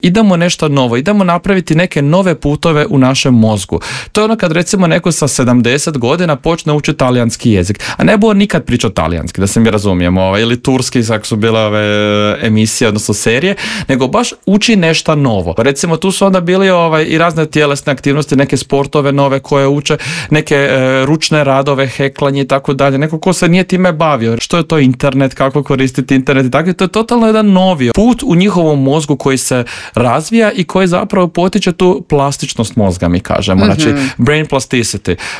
idemo nešto novo, idemo napraviti neke nove putove u našem mozgu. To je ono kad recimo neko sa 70 godina počne učiti talijanski jezik, a ne bude nikad pričao talijanski, da se mi razumijemo, ili turski, kako su bile ove emisije, odnosno serije, nego baš uči nešto novo. Recimo tu su onda bili i razne tjelesne aktivnosti, neke sportove nove koje uče, neke ručne radove, heklanje i tako dalje. Neko ko se nije time bavio. Što je to internet, kako koristiti internet i tako. To je totalno jedan novi put u njihovom mozgu koji se razvija i koji zapravo potiče tu plastičnost mozga, mi kažemo. Znači, brain plasticity.